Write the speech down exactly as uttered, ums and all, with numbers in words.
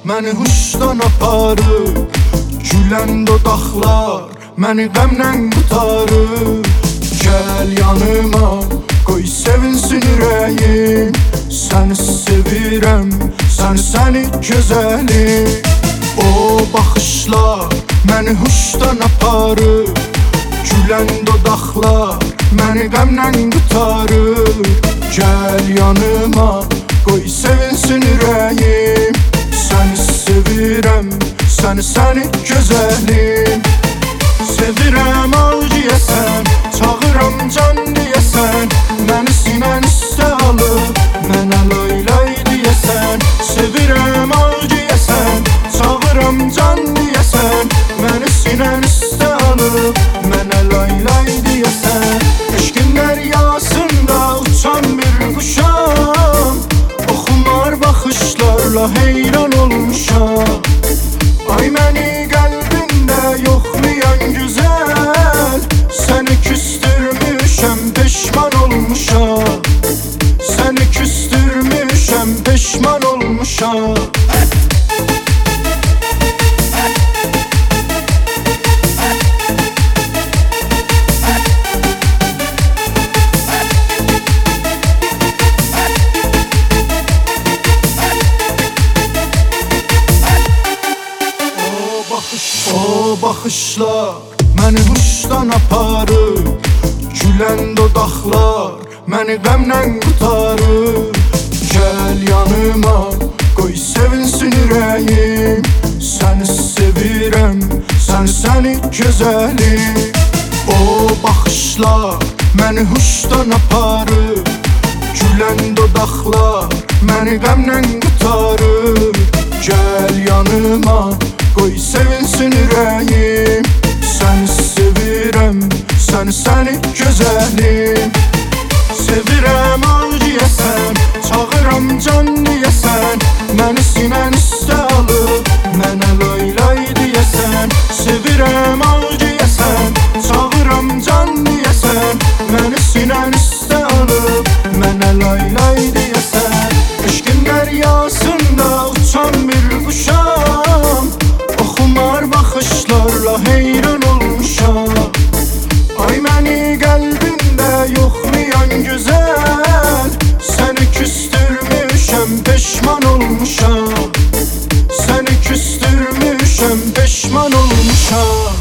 məni huşdan aparır. Gülən dodaqlar məni qəmlə qutarır. Gəl yanıma, qoy sevinsin ürəyim. Səni sevirəm, səni, səni gözəlim. O baxışlar məni huşdan aparır. Gülən dodaqlar məni qəmlə qutarır. Gəl yanıma, qoy sevinsin ürəyim. Səni sevirəm, səni, səni gözəlim. Sevirəm al deyəsən, çağıram can deyəsən. Məni sinən üstə alıb, mənə lay lay deyəsən. Sevirəm al deyəsən, çağıram can deyəsən. Məni sinən üstə alıb, mənə lay lay deyəsən. Eşqin dəryasında uçan bir quşam. Oxumar baxışlarla heyran olmuşam. Ay məni qəlbində yoxlayan güzel. Səni küstürmüşəm, peşman olmuşam. Səni küstürmüşəm, peşman olmuşam. O baxışlar məni huşdan aparır. Gülən dodaqlar məni qəmlə qutarır. Gəl yanıma, qoy sevinsin ürəyim. Səni sevirəm, səni, səni gözəlim. O baxışlar məni huşdan aparır. Gülən dodaqlar məni qəmlə qutarır. Gəl yanıma, qoy sevinsin ürəyim. Səni sevirəm, səni, səni gözəlim. Sevirəm al deyəsən, çağıram can deyəsən. Məni sinən üstə alıb, mənə lay lay deyəsən. Sevirəm al deyəsən, çağıram can deyəsən. Məni sinən üstə alıb, mənə lay lay deyəsən. Eşqin dəryasında uçan bir quşam. Oxumar baxışlarla heyran olmuşam. Ay məni qəlbində yoxlayan gözəl. Səni küstürmüşəm, peşman olmuşam. Səni küstürmüşəm, peşman olmuşam.